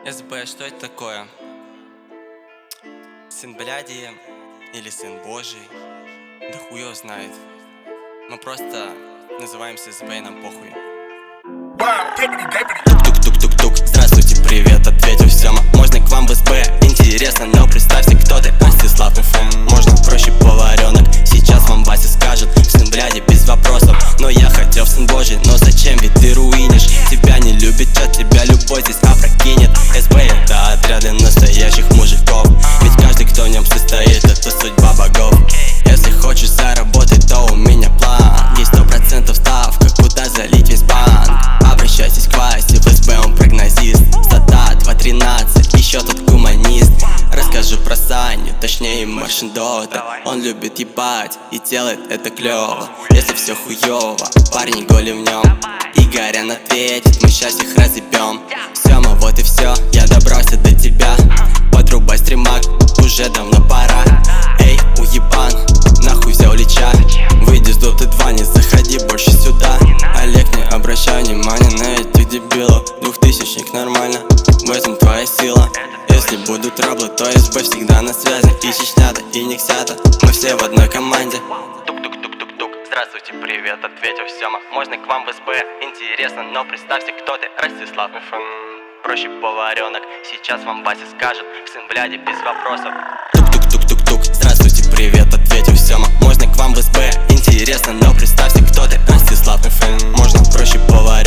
СБ, что это такое? Сын бляди или сын Божий? Да хуй его знает. Мы просто называемся СБ и нам похуй. Тук-тук-тук-тук, здравствуйте, привет, ответил Сёма. Можно к вам в СБ? Интересно, но представьте, кто ты. Ростислав ФМ, можно проще поваренок. Сейчас вам Вася скажет, сын бляди без вопросов. Но я хотел в сын Божий, но зачем, ведь ты руинишь. Тебя не любит, от тебя любой здесь опрокинет. СБ это отряд для настоящих мужиков. Ведь каждый, кто в нем состоит, это судьба богов. Если хочешь заработать, то у меня план. Есть 100% ставка, куда залить весь банк. Обращайтесь к Васе, в СБ он прогнозист. Стата 2.13, еще тот гуманист. Расскажу про Саню, точнее Маршиндота. Он любит ебать и делает это клево. Если все хуево, парни голи в нем. Игорян ответит, мы сейчас их разъебем. Сёма, вот и все, я добрался до тебя. Подрубай стримак, уже давно пора. Эй, уебан, нахуй взял лича. Выйди с Доты 2, не заходи больше сюда. Олег, не обращай внимания на этих дебилов. 2000-ник нормально, в этом твоя сила. Если будут траблы, то СБ всегда на связи. И Чечня-то, и Нексята, мы все в одной команде. Тук-тук-тук-тук-тук, здравствуйте, привет, ответил Сёма. Можно к вам в СБ? Интересно, но представьте, кто ты. Ростислав ФМ, проще поваренок. Сейчас вам Вася скажет, сын бляди без вопросов. Тук-тук-тук-тук, здравствуйте, привет, ответил Сёма. Можно к вам в СБ? Интересно, но представьте, кто ты. Ростислав ФМ, можно проще поваренок.